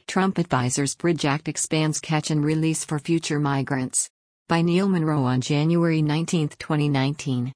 Trump advisors Bridge Act expands catch and release for future migrants. By Neil Monroe on January 19, 2019.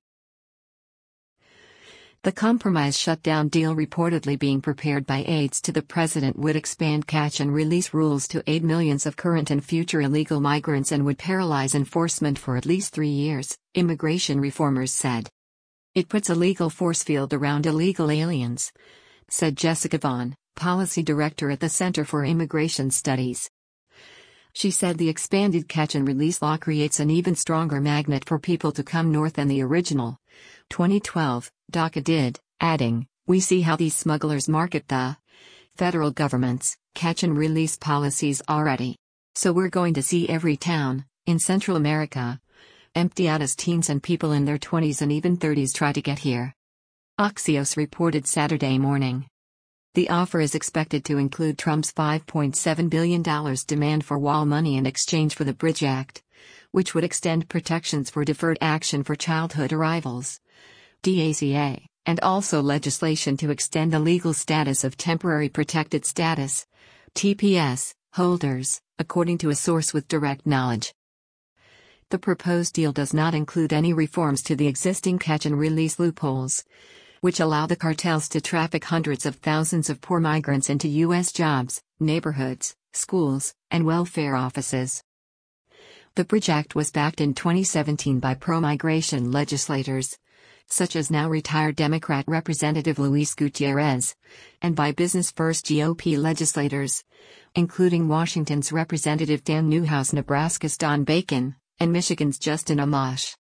The compromise shutdown deal reportedly being prepared by aides to the president would expand catch and release rules to aid millions of current and future illegal migrants and would paralyze enforcement for at least 3 years, immigration reformers said. It puts a legal force field around illegal aliens, said Jessica Vaughn, policy director at the Center for Immigration Studies. She said the expanded catch and release law creates an even stronger magnet for people to come north than the original 2012 DACA did, adding, "We see how these smugglers market the federal government's catch and release policies already. So we're going to see every town in Central America empty out as teens and people in their 20s and even 30s try to get here." Axios reported Saturday morning. The offer is expected to include Trump's $5.7 billion demand for wall money in exchange for the Bridge Act, which would extend protections for deferred action for childhood arrivals, DACA, and also legislation to extend the legal status of temporary protected status, TPS, holders, according to a source with direct knowledge. The proposed deal does not include any reforms to the existing catch and release loopholes, which allow the cartels to traffic hundreds of thousands of poor migrants into U.S. jobs, neighborhoods, schools, and welfare offices. The Bridge Act was backed in 2017 by pro-migration legislators, such as now retired Democrat Representative Luis Gutierrez, and by Business First GOP legislators, including Washington's Representative Dan Newhouse, Nebraska's Don Bacon, and Michigan's Justin Amash.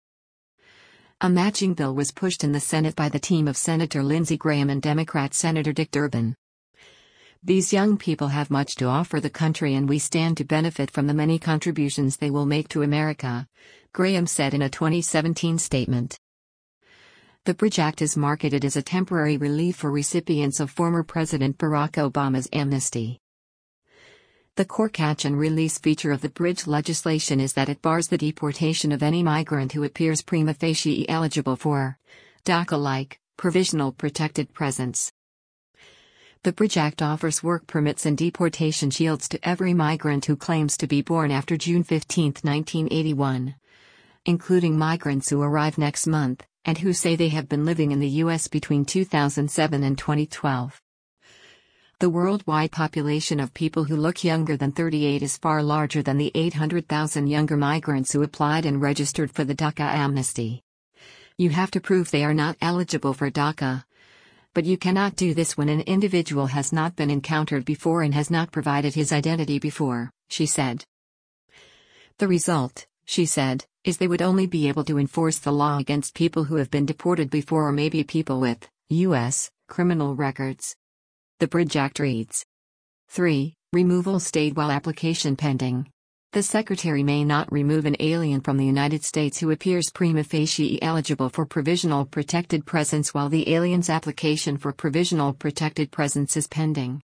A matching bill was pushed in the Senate by the team of Senator Lindsey Graham and Democrat Senator Dick Durbin. "These young people have much to offer the country and we stand to benefit from the many contributions they will make to America," Graham said in a 2017 statement. The Bridge Act is marketed as a temporary relief for recipients of former President Barack Obama's amnesty. The core catch and release feature of the Bridge legislation is that it bars the deportation of any migrant who appears prima facie eligible for DACA-like provisional protected presence. The Bridge Act offers work permits and deportation shields to every migrant who claims to be born after June 15, 1981, including migrants who arrive next month and who say they have been living in the U.S. between 2007 and 2012. The worldwide population of people who look younger than 38 is far larger than the 800,000 younger migrants who applied and registered for the DACA amnesty. You have to prove they are not eligible for DACA. But you cannot do this when an individual has not been encountered before and has not provided his identity before, she said. The result, she said, is they would only be able to enforce the law against people who have been deported before or maybe people with U.S. criminal records. The Bridge Act reads. 3. Removal stayed while application pending. The Secretary may not remove an alien from the United States who appears prima facie eligible for provisional protected presence while the alien's application for provisional protected presence is pending.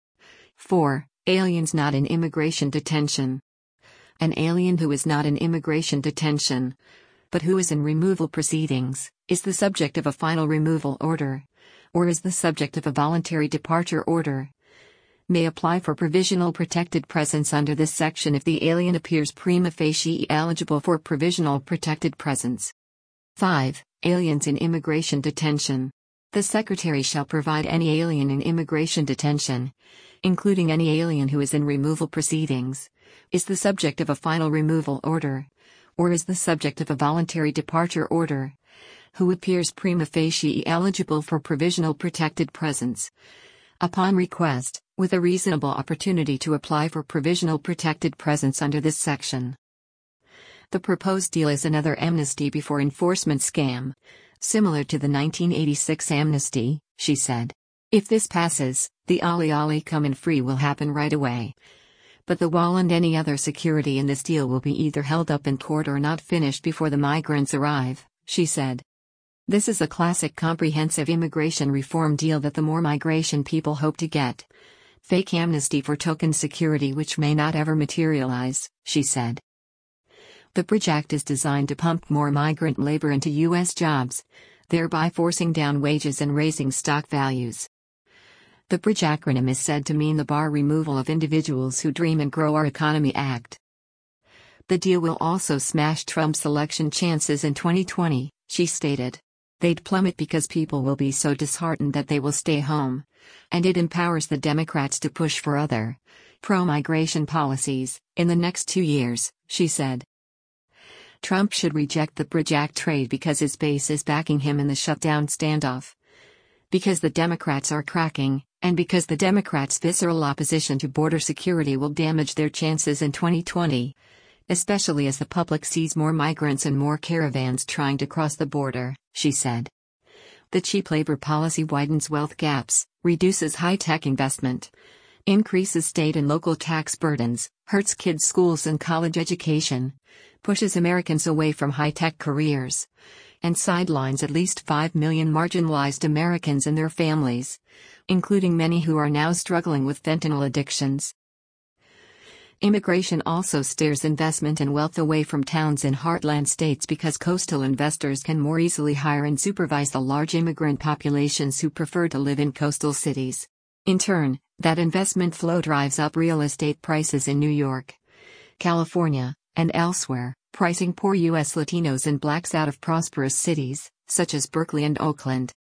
4. Aliens not in immigration detention. An alien who is not in immigration detention, but who is in removal proceedings, is the subject of a final removal order, or is the subject of a voluntary departure order, may apply for provisional protected presence under this section if the alien appears prima facie eligible for provisional protected presence. 5. Aliens in immigration detention. The Secretary shall provide any alien in immigration detention, including any alien who is in removal proceedings, is the subject of a final removal order, or is the subject of a voluntary departure order, who appears prima facie eligible for provisional protected presence, upon request, with a reasonable opportunity to apply for provisional protected presence under this section. The proposed deal is another amnesty before enforcement scam, similar to the 1986 amnesty, she said. If this passes, the Ali come in free will happen right away. But the wall and any other security in this deal will be either held up in court or not finished before the migrants arrive, she said. This is a classic comprehensive immigration reform deal that the more migration people hope to get. Fake amnesty for token security which may not ever materialize, she said. The Bridge Act is designed to pump more migrant labor into U.S. jobs, thereby forcing down wages and raising stock values. The bridge acronym is said to mean the bar removal of Individuals Who Dream and Grow Our Economy Act. The deal will also smash Trump's election chances in 2020, she stated. They'd plummet because people will be so disheartened that they will stay home. And it empowers the Democrats to push for other pro-migration policies in the next 2 years, she said. Trump should reject the Bridge Act trade because his base is backing him in the shutdown standoff. Because the Democrats are cracking, and because the Democrats' visceral opposition to border security will damage their chances in 2020. Especially as the public sees more migrants and more caravans trying to cross the border, she said. The cheap labor policy widens wealth gaps, reduces high-tech investment, increases state and local tax burdens, hurts kids' schools and college education, pushes Americans away from high-tech careers, and sidelines at least 5 million marginalized Americans and their families, including many who are now struggling with fentanyl addictions. Immigration also steers investment and wealth away from towns in heartland states because coastal investors can more easily hire and supervise the large immigrant populations who prefer to live in coastal cities. In turn, that investment flow drives up real estate prices in New York, California, and elsewhere, pricing poor U.S. Latinos and blacks out of prosperous cities, such as Berkeley and Oakland.